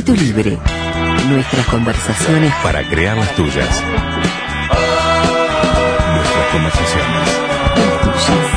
Espíritu Libre. Nuestras conversaciones para crear las tuyas. Nuestras conversaciones. Las tuyas.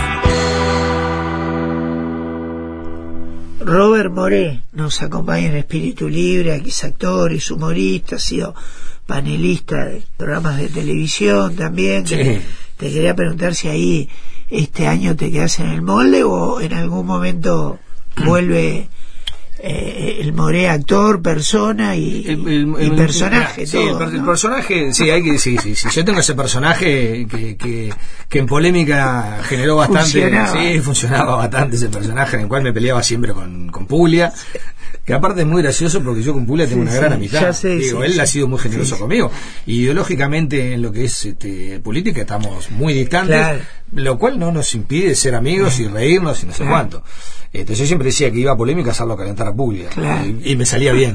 Robert Moré nos acompaña en Espíritu Libre, aquí es actor, es humorista, ha sido panelista de programas de televisión también. Sí. Te quería preguntar si ahí este año te quedas en el molde o en algún momento vuelve el Moré actor, persona y personaje. Sí, todo, el ¿no? personaje, sí, sí. Yo tengo ese personaje que en polémica generó bastante. Funcionaba bastante ese personaje, en el cual me peleaba siempre con Puglia. Que aparte es muy gracioso porque yo con Puglia tengo una gran amistad. Él ha sido muy generoso conmigo. Ideológicamente en lo que es política estamos muy distantes, claro, lo cual no nos impide ser amigos y reírnos y no sé cuánto. Entonces yo siempre decía que iba a polémica hacerlo calentar a Puglia, claro, y me salía bien.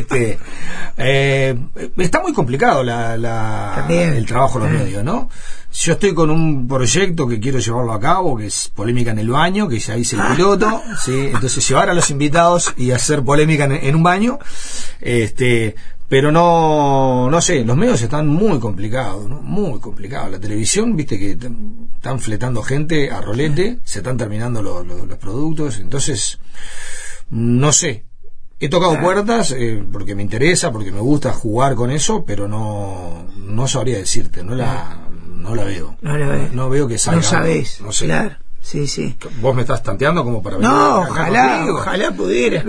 Está muy complicado el trabajo en los medios, ¿no? Yo estoy con un proyecto que quiero llevarlo a cabo, que es polémica en el baño, que ya hice el piloto, ¿sí? Entonces llevar a los invitados y hacer polémica en un baño, pero no sé, los medios están muy complicados, ¿no? Muy complicados. La televisión, viste que están fletando gente a rolete, se están terminando los productos, entonces no sé. He tocado puertas porque me interesa, porque me gusta jugar con eso, pero no sabría decirte, no la veo. No veo que salga. No sabés, no sé. Claro. Sí. ¿Vos me estás tanteando como para venir? No, ojalá pudiera.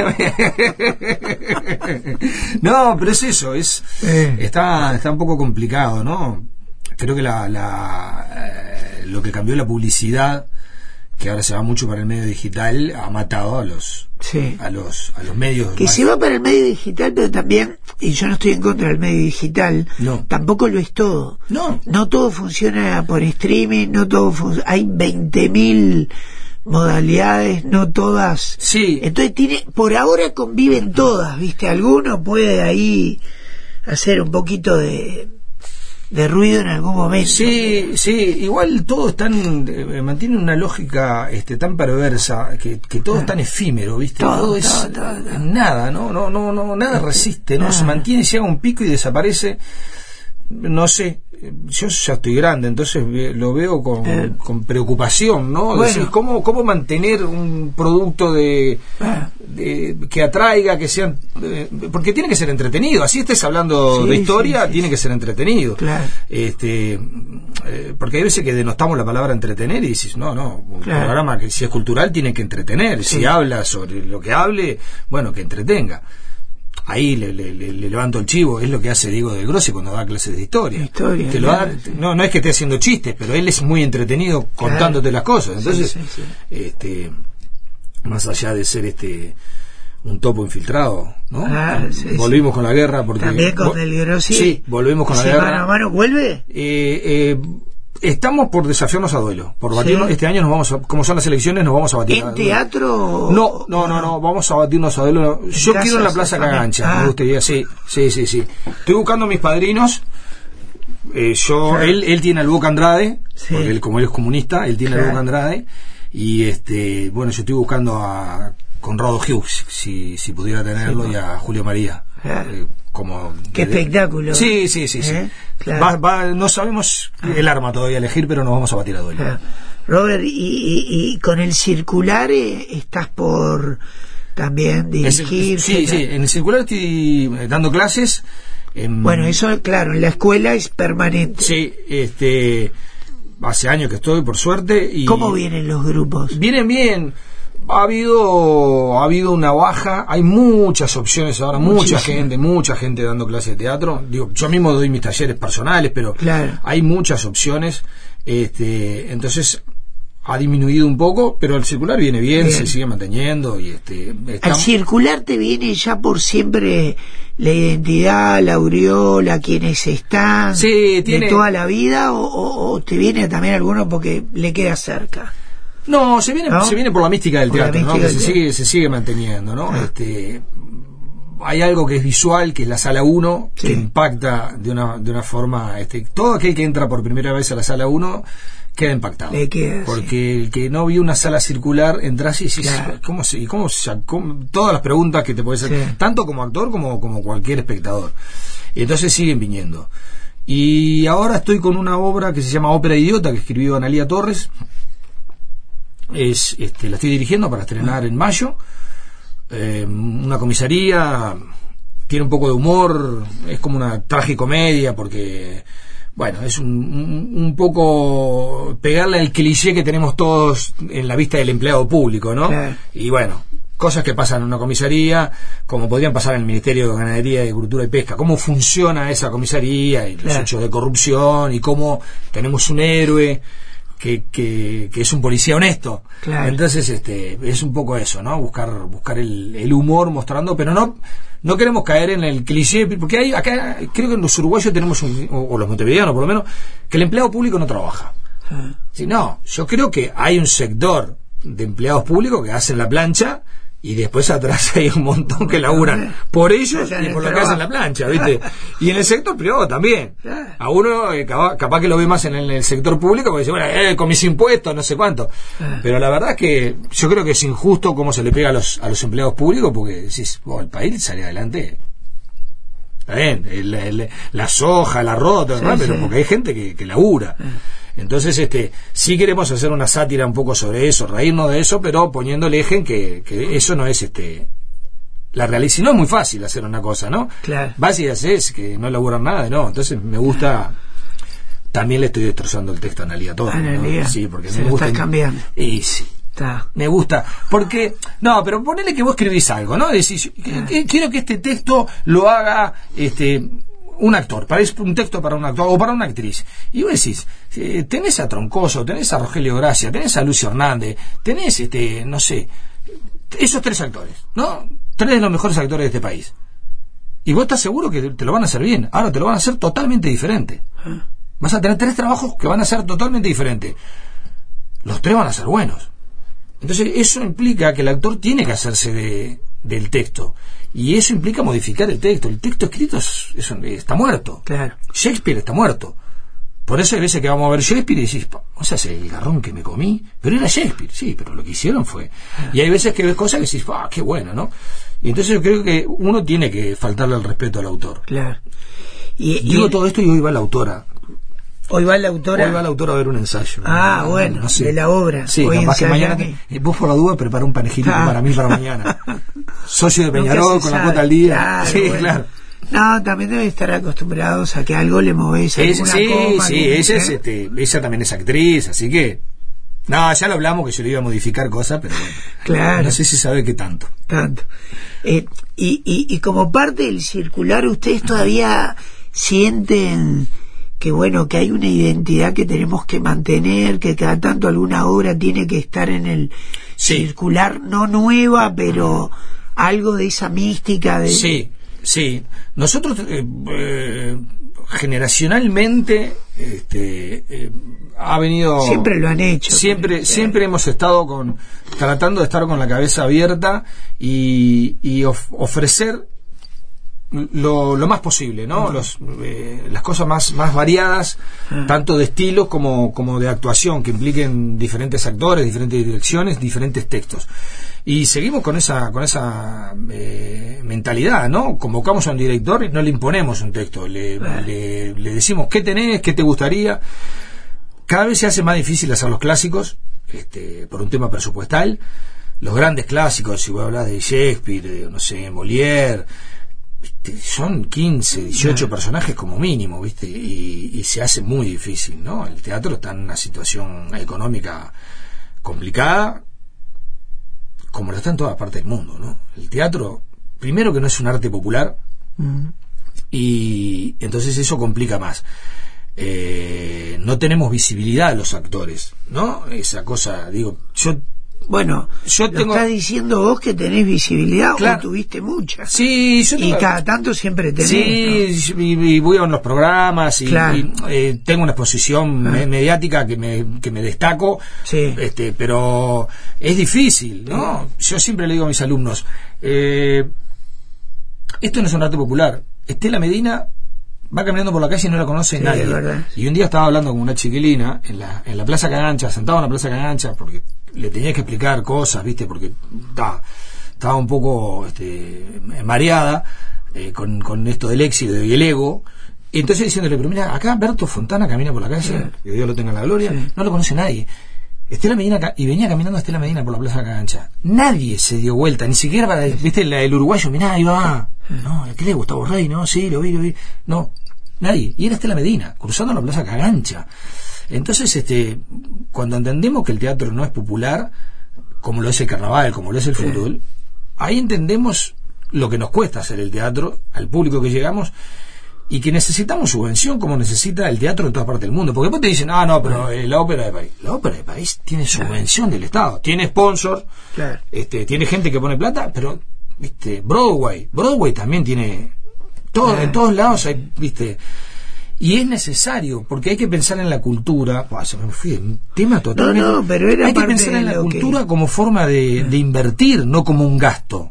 No, pero es eso, está un poco complicado, ¿no? Creo que lo que cambió la publicidad, que ahora se va mucho para el medio digital, ha matado a los medios. Que se va para el medio digital, pero también, y yo no estoy en contra del medio digital, tampoco lo es todo. No todo funciona por streaming, no todo hay 20.000 modalidades, no todas. Sí. Entonces por ahora conviven todas, ¿viste? Alguno puede ahí hacer un poquito de ruido en algún momento. Sí, igual todo mantiene una lógica tan perversa que todo es tan efímero, ¿viste? Todo es nada, no nada resiste, no se mantiene, llega a un pico y desaparece. No sé, yo ya estoy grande, entonces lo veo con preocupación, ¿no? Bueno. Decir, ¿cómo mantener un producto que atraiga, que sea, porque tiene que ser entretenido, así estés hablando de historia, tiene que ser entretenido. Claro. Porque hay veces que denostamos la palabra entretener y dices, un programa que si es cultural tiene que entretener, si habla sobre lo que hable, bueno, que entretenga. Ahí le levanto el chivo, es lo que hace Diego del Grossi cuando da clases de historia. No es que esté haciendo chistes, pero él es muy entretenido contándote las cosas. Entonces, más allá de ser un topo infiltrado, ¿no? Volvimos con la guerra porque también con Del Grossi. Sí, volvemos con la guerra. ¿Mano a mano vuelve? Estamos por desafiarnos a duelo, por batirnos. Este año como son las elecciones, nos vamos a batir. ¿En teatro? No, vamos a batirnos a duelo. Yo quiero en la Plaza Cagancha, me gustaría, sí. Estoy buscando a mis padrinos. Él tiene al Boca Andrade, porque él, como él es comunista, él tiene al Boca Andrade, y yo estoy buscando a Conrado Hughes, si pudiera tenerlo, y a Julio María. Qué espectáculo. Sí. Claro. No sabemos el arma todavía elegir, pero nos vamos a batir a duelo. Claro. Robert, y con el circular estás por también dirigir. Sí, en el circular estoy dando clases. Bueno, eso, claro, en la escuela es permanente. Sí, hace años que estoy, por suerte. Y ¿cómo vienen los grupos? Vienen bien. Ha habido una baja, hay muchas opciones ahora, mucha gente dando clases de teatro. Digo, yo mismo doy mis talleres personales, pero hay muchas opciones. Entonces ha disminuido un poco, pero el circular viene bien. Se sigue manteniendo y ¿al circular te viene ya por siempre la identidad, la aureola, quienes están de toda la vida, o te viene también alguno porque le queda cerca? No, se viene por la mística del teatro, ¿no? Que se sigue manteniendo, ¿no? Hay algo que es visual, que es la sala 1, que impacta de una forma, todo aquel que entra por primera vez a la sala 1 queda impactado. Porque el que no vio una sala circular, entras y decís, ¿cómo todas las preguntas que te puedes hacer, tanto como actor como cualquier espectador. Y entonces siguen viniendo. Y ahora estoy con una obra que se llama Ópera Idiota, que escribió Analía Torres. La estoy dirigiendo para estrenar en mayo. Una comisaría, tiene un poco de humor, es como una tragicomedia, porque bueno, es un poco pegarle al cliché que tenemos todos en la vista del empleado público, ¿no? Y bueno, cosas que pasan en una comisaría, como podrían pasar en el Ministerio de Ganadería, Agricultura y Pesca, cómo funciona esa comisaría y los hechos de corrupción, y cómo tenemos un héroe que es un policía honesto. Entonces es un poco eso, ¿no? Buscar el humor mostrando, pero no queremos caer en el cliché, porque acá creo que en los uruguayos tenemos o los montevideanos por lo menos, que el empleado público no trabaja. No, yo creo que hay un sector de empleados públicos que hacen la plancha, y después atrás hay un montón que laburan por ellos y por lo que hacen la plancha, ¿viste? Y en el sector privado también. A uno capaz que lo ve más en el sector público, porque dice, bueno, con mis impuestos, no sé cuánto. Pero la verdad es que yo creo que es injusto cómo se le pega a los empleados públicos, porque decís, el país sale adelante. Está bien, la soja, el arroz, pero porque hay gente que labura. Entonces, sí queremos hacer una sátira un poco sobre eso, reírnos de eso, pero poniendo el eje en que eso no es la realidad. Si no, es muy fácil hacer una cosa, ¿no? Vas y haces que no laburan nada, ¿no? Entonces me gusta. También le estoy destrozando el texto a Analía Torres, ¿no? Sí, porque me gusta. Estás cambiando. Y sí. Me gusta, porque pero ponele que vos escribís algo, ¿no? Decís, quiero que este texto lo haga un actor, un texto para un actor o para una actriz, y vos decís, tenés a Troncoso, tenés a Rogelio Gracia, tenés a Lucio Hernández, tenés no sé, esos 3 actores, ¿no? 3 de los mejores actores de este país, y vos estás seguro que te lo van a hacer bien. Ahora te lo van a hacer totalmente diferente. Vas a tener 3 trabajos que van a ser totalmente diferentes. Los 3 van a ser buenos. Entonces eso implica que el actor tiene que hacerse del texto, y eso implica modificar el texto. El texto escrito está muerto. Shakespeare está muerto. Por eso hay veces que vamos a ver Shakespeare y decís, o sea, el garrón que me comí, pero era Shakespeare, sí, pero lo que hicieron fue. Y hay veces que ves cosas que decís, qué bueno, ¿no? Y entonces yo creo que uno tiene que faltarle el respeto al autor. Y digo todo esto, y hoy va la autora. Hoy va la autora a ver un ensayo. Bueno, no sé. De la obra. Sí, hoy capaz que mañana vos por la duda prepara un panegírico para mí para mañana. Socio de Peñarol, con la cuota al día. Claro. No, también deben estar acostumbrados a que algo le moves alguna coma. Ella también es actriz, así que ya lo hablamos, que yo le iba a modificar cosas, pero bueno, no sé si sabe qué tanto. Y como parte del circular, ustedes todavía sienten que que hay una identidad que tenemos que mantener, que cada tanto alguna obra tiene que estar en el circular, no nueva, pero algo de esa mística de... Sí. Nosotros generacionalmente ha venido... Siempre lo han hecho. Siempre hemos estado tratando de estar con la cabeza abierta y ofrecer lo más posible, ¿no? Las cosas más variadas, tanto de estilos como de actuación, que impliquen diferentes actores, diferentes direcciones, diferentes textos. Y seguimos con esa mentalidad, ¿no? Convocamos a un director y no le imponemos un texto, le decimos qué tenés, qué te gustaría. Cada vez se hace más difícil hacer los clásicos, por un tema presupuestal. Los grandes clásicos, si voy a hablar de Shakespeare, no sé, Molière, son 15, 18 personajes como mínimo, ¿viste? Y se hace muy difícil, ¿no? El teatro está en una situación económica complicada, como lo está en todas partes del mundo, ¿no? El teatro, primero que no es un arte popular, y entonces eso complica más. No tenemos visibilidad los actores, ¿no? Esa cosa, digo, Bueno, estás diciendo vos que tenés visibilidad, o tuviste mucha. Sí, y cada tanto siempre tenés. Sí, ¿no? y voy a unos programas y tengo una exposición mediática que me destaco, pero es difícil, ¿no? Yo siempre le digo a mis alumnos, esto no es un arte popular. Estela Medina va caminando por la calle y no la conoce nadie. Y un día estaba hablando con una chiquilina en la Plaza Cagancha, sentado en la Plaza Cagancha, porque le tenía que explicar cosas, ¿viste? Porque estaba un poco mareada con esto del éxito y el ego. Y entonces diciéndole, pero mira, acá Berto Fontana camina por la calle, que Dios lo tenga en la gloria, no lo conoce nadie. Estela Medina, y venía caminando Estela Medina por la Plaza Cagancha. Nadie se dio vuelta, ni siquiera para, viste, el uruguayo, mirá, ahí va. No, ¿qué le Gustavo Rey? No, sí, lo vi. No, nadie. Y era Estela Medina, cruzando la Plaza Cagancha. Entonces, cuando entendemos que el teatro no es popular, como lo es el carnaval, como lo es el fútbol, ahí entendemos lo que nos cuesta hacer el teatro, al público que llegamos, y que necesitamos subvención como necesita el teatro en toda parte del mundo. Porque después te dicen, no, pero la Ópera de París. La Ópera de París tiene subvención del Estado, tiene sponsor, tiene gente que pone plata, pero Broadway también tiene todo, en todos lados hay, y es necesario, porque hay que pensar en la cultura. Se me fui un tema totalmente. Pero era hay que pensar en la cultura como forma de invertir, no como un gasto.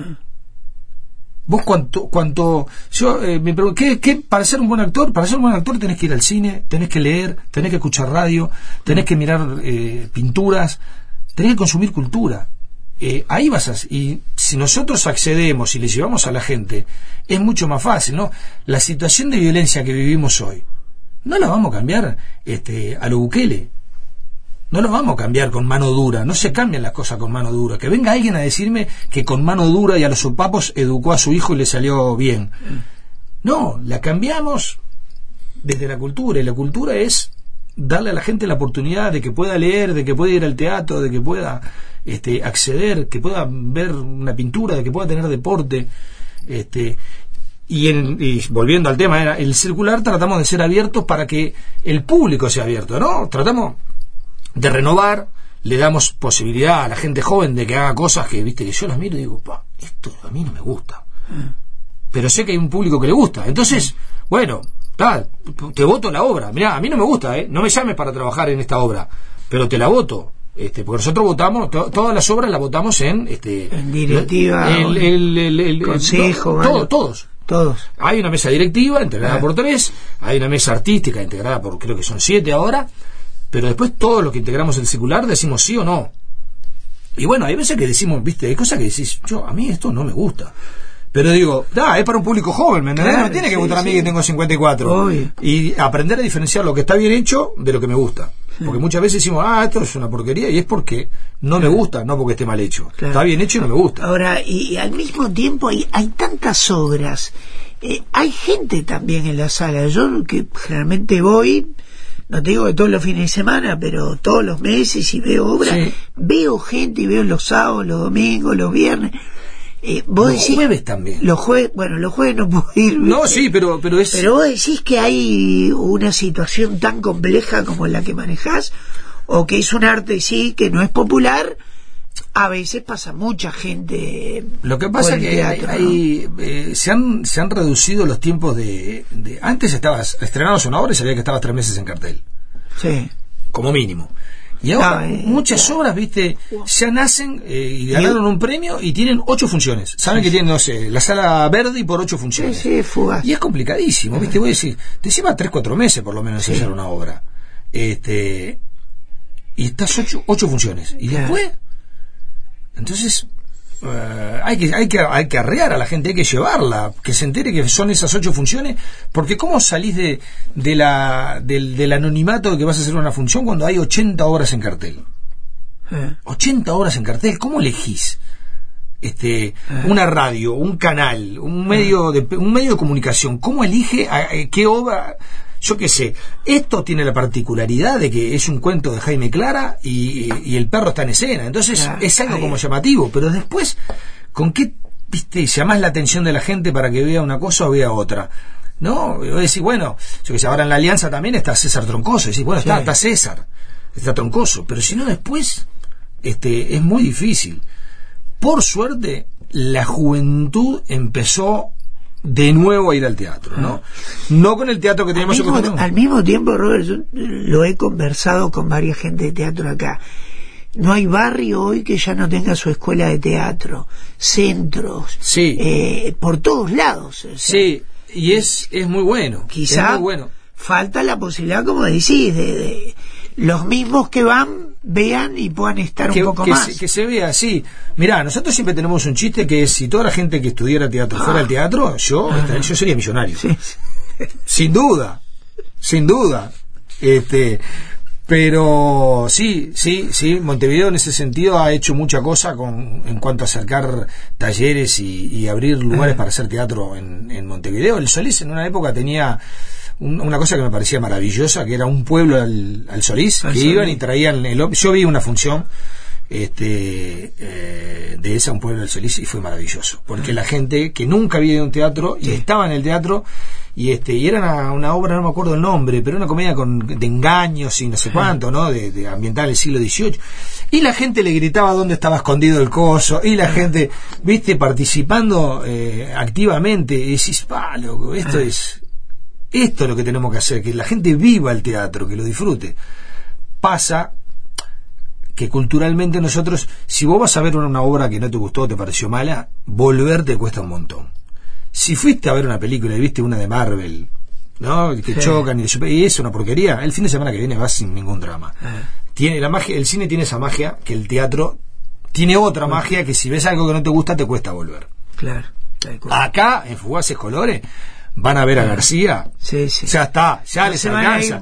Vos cuánto yo me pregunto, ¿qué para ser un buen actor? Para ser un buen actor tenés que ir al cine, tenés que leer, tenés que escuchar radio, tenés que mirar pinturas, tenés que consumir cultura. Ahí y si nosotros accedemos y le llevamos a la gente, es mucho más fácil, ¿no? La situación de violencia que vivimos hoy no la vamos a cambiar a lo Bukele. No lo vamos a cambiar con mano dura, no se cambian las cosas con mano dura. Que venga alguien a decirme que con mano dura y a los sopapos educó a su hijo y le salió bien. No, la cambiamos desde la cultura, y la cultura es darle a la gente la oportunidad de que pueda leer, de que pueda ir al teatro, de que pueda acceder, que pueda ver una pintura, de que pueda tener deporte. Y volviendo al tema, el circular, tratamos de ser abiertos para que el público sea abierto, ¿no? Tratamos de renovar, le damos posibilidad a la gente joven de que haga cosas que yo las miro y digo, esto a mí no me gusta, pero sé que hay un público que le gusta, entonces bueno, te voto la obra. Mirá, a mí no me gusta, no me llames para trabajar en esta obra, pero te la voto, porque nosotros votamos, todas las obras las votamos en directiva, el consejo, todos. Hay una mesa directiva integrada por 3, hay una mesa artística integrada por, creo que son 7 ahora. Pero después todos los que integramos el circular decimos sí o no. Y bueno, hay veces que decimos, hay cosas que decís, a mí esto no me gusta. Pero digo, es para un público joven, ¿me entendés? No me tiene que gustar a mí que tengo 54. Obvio. Y aprender a diferenciar lo que está bien hecho de lo que me gusta. Porque muchas veces decimos, esto es una porquería, y es porque no me gusta, no porque esté mal hecho. Está bien hecho y no me gusta. Ahora, y al mismo tiempo hay tantas obras. Hay gente también en la sala. Yo que generalmente voy, no te digo que todos los fines de semana, pero todos los meses, y veo obras, veo gente, y veo los sábados, los domingos, los viernes. Los jueves también. Los jueves no puedo ir. No, sí, pero es... Pero vos decís que hay una situación tan compleja como la que manejás, o que es un arte, que no es popular. A veces pasa mucha gente. Lo que pasa es que se han reducido los tiempos de antes estrenabas una obra y sabía que estabas 3 meses en cartel. Sí. Como mínimo. Y ahora muchas obras, ya nacen y ganaron un premio y tienen 8 funciones. Saben que tienen, la sala verde y por 8 funciones. Sí, fugaz. Y es complicadísimo, voy a decir, te lleva 3-4 meses por lo menos ensayar una obra. Y estás 8 funciones. Y después, entonces, hay que arrear a la gente, hay que llevarla, que se entere que son esas 8 funciones, porque ¿cómo salís del anonimato de que vas a hacer una función cuando hay 80 obras en cartel? 80 obras en cartel, ¿cómo elegís? Una radio, un canal, un medio de comunicación, ¿cómo elige qué obra? Yo qué sé, esto tiene la particularidad de que es un cuento de Jaime Clara y el perro está en escena, entonces es algo como llamativo, pero después, ¿con qué llamás la atención de la gente para que vea una cosa o vea otra? ¿No? Voy a decir, bueno, yo qué sé, ahora en la Alianza también está César Troncoso, y decís, bueno, está César, está Troncoso, pero si no después, es muy difícil. Por suerte, la juventud empezó de nuevo a ir al teatro, no con el teatro que teníamos al mismo tiempo, Robert, yo lo he conversado con varias gente de teatro acá. No hay barrio hoy que ya no tenga su escuela de teatro, centros, por todos lados. Y es muy bueno. Quizá es muy bueno. Falta la posibilidad, como decís, de los mismos que vean y puedan estar un poco más. Que se vea así. Mirá, nosotros siempre tenemos un chiste que es: si toda la gente que estudiara teatro fuera al teatro, yo sería millonario. Sí. Sin duda. Pero sí, Montevideo en ese sentido ha hecho mucha cosa en cuanto a acercar talleres y abrir lugares para hacer teatro en Montevideo. El Solís en una época tenía una cosa que me parecía maravillosa, que era un pueblo al Solís, que iban y traían yo vi una función de esa, un pueblo del Solís, y fue maravilloso, porque la gente que nunca había ido a un teatro y estaba en el teatro, y era una obra, no me acuerdo el nombre, pero una comedia de engaños y no sé cuánto, ¿no? De ambiental del siglo XVIII, y la gente le gritaba dónde estaba escondido el coso, y la gente, viste, participando activamente, y decís, loco, esto es lo que tenemos que hacer, que la gente viva el teatro, que lo disfrute. Pasa que culturalmente nosotros, si vos vas a ver una obra que no te gustó, te pareció mala, volver te cuesta un montón. Si fuiste a ver una película y viste una de Marvel, ¿no? Que chocan y es una porquería, el fin de semana que viene vas sin ningún drama. Tiene la magia, el cine tiene esa magia, que el teatro tiene otra magia, que si ves algo que no te gusta te cuesta volver. Claro. Acá en Fugaces Colores van a ver a García, ya está, ya les alcanza.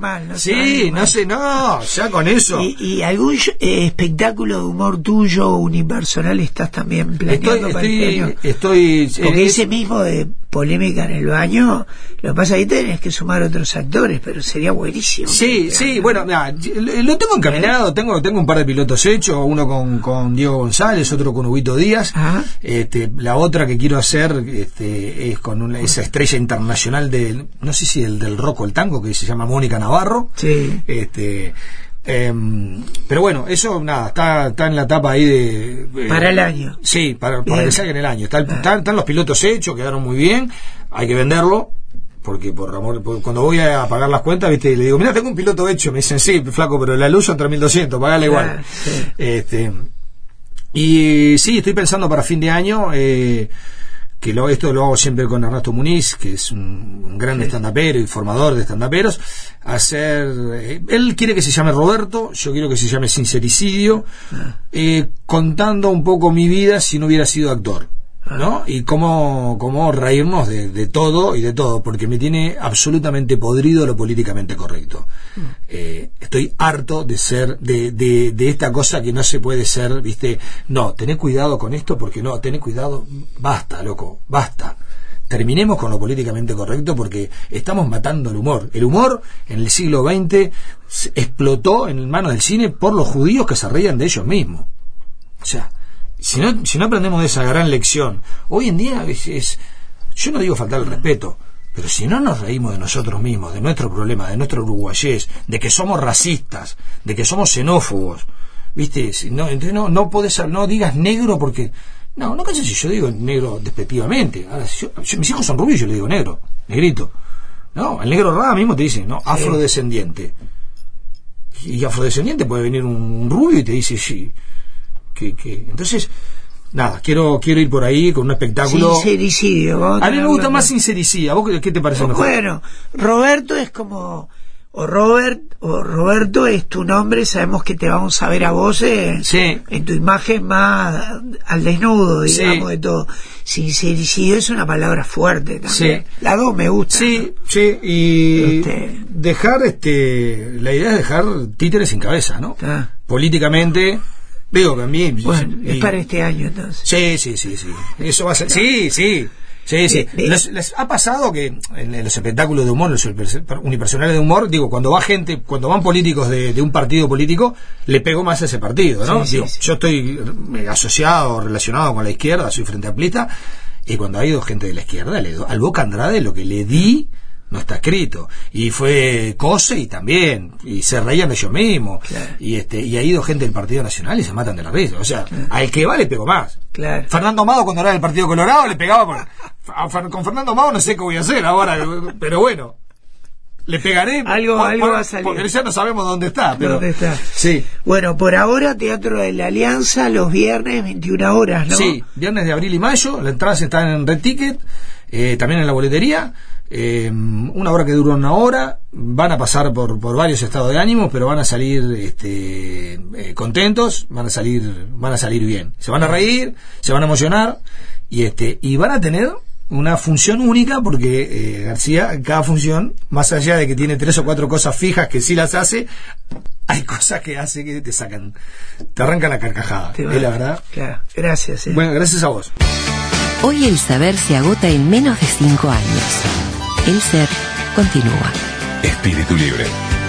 Ya con eso. ¿Y algún espectáculo de humor tuyo unipersonal estás también planeando para este año? Porque ese mismo de Polémica en el Baño, lo que pasa es que tenés que sumar otros actores, pero sería buenísimo. Bueno, mirá, lo tengo encaminado, tengo un par de pilotos hechos, uno con Diego González, otro con Huguito Díaz. La otra que quiero hacer es con esa estrella internacional no sé si el del rock o el tango, que se llama Mónica Navarro. Pero bueno, eso está en la etapa ahí para el año. Sí, para que salga en el año. Están los pilotos hechos, quedaron muy bien, hay que venderlo, porque cuando voy a pagar las cuentas, viste, le digo, mira, tengo un piloto hecho, me dicen, sí, flaco, pero la luz son 3.200, pagala igual. Y sí, estoy pensando para fin de año, que esto lo hago siempre con Ernesto Muniz, que es un gran stand-upero y formador de stand-uperos, él quiere que se llame Roberto, yo quiero que se llame Sincericidio, contando un poco mi vida si no hubiera sido actor, ¿no? Y cómo reírnos de todo y de todo, porque me tiene absolutamente podrido lo políticamente correcto. Estoy harto de ser de esta cosa que no se puede ser, viste, no, tené cuidado con esto, porque no, tené cuidado, basta, loco, basta. Terminemos con lo políticamente correcto, porque estamos matando el humor. El humor en el siglo XX explotó en manos del cine por los judíos que se reían de ellos mismos. O sea, si no aprendemos de esa gran lección, hoy en día yo no digo faltar el respeto, pero si no nos reímos de nosotros mismos, de nuestro problema, de nuestro uruguayés, de que somos racistas, de que somos xenófobos, viste, no podés, no digas negro, porque no sé si yo digo negro despectivamente. Ahora, mis hijos son rubios y yo le digo negro, negrito. No, el negro rara mismo te dice, no, afrodescendiente. Y afrodescendiente puede venir un rubio y te dice, sí. Entonces, nada, quiero ir por ahí con un espectáculo. Sincericidio. A mí me gusta más Sincericidio. ¿A vos qué te parece mejor? Bueno, Roberto es como... O Roberto es tu nombre, sabemos que te vamos a ver a vos en tu imagen más al desnudo, digamos, de todo. Sincericidio es una palabra fuerte también. Las dos me gustan. Y dejar, la idea es dejar títeres sin cabeza, ¿no? Políticamente... Digo que a mí... Bueno, es para este año entonces. Sí. Eso va a ser... Sí. ¿Les ha pasado que en los espectáculos de humor, los unipersonales de humor, digo, cuando van políticos de un partido político, le pego más a ese partido, ¿no? Yo estoy asociado, relacionado con la izquierda, soy frente amplista, y cuando ha ido gente de la izquierda, al Boca Andrade lo que le di no está escrito, y fue Cose y también, y se reían de ellos mismos, y ha ido gente del Partido Nacional y se matan de la risa. O sea, al que va le pego más. Fernando Amado, cuando era del Partido Colorado, le pegaba con Fernando Amado, no sé qué voy a hacer ahora, pero bueno, le pegaré algo va a salir, porque ya no sabemos dónde está, sí. Bueno, por ahora Teatro de la Alianza los viernes 21 horas, ¿no? Sí, viernes de abril y mayo, las entradas están en Red Ticket, también en la boletería. una obra que dura una hora, van a pasar por varios estados de ánimo, pero van a salir contentos, van a salir bien, se van a reír, se van a emocionar y van a tener una función única, porque García, cada función, más allá de que tiene 3 o 4 cosas fijas que sí las hace, hay cosas que hace que te arrancan la carcajada. Es la verdad. Claro, gracias. Bueno, gracias a vos. Hoy el saber se agota en menos de 5 años. El ser continúa. Espíritu Libre.